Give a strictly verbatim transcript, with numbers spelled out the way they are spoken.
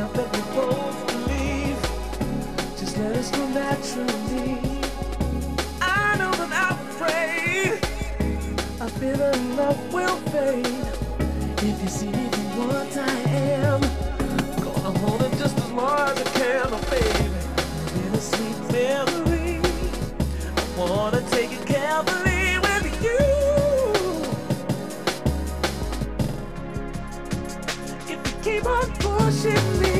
out that we both believe. Just let us go naturally. I know that I'm afraid I feel that love will fade. If you see me for what I am, gonna hold it just as long as I can, oh baby. In a sweet memory, I wanna take it carefully with you. If you keep on pushing me,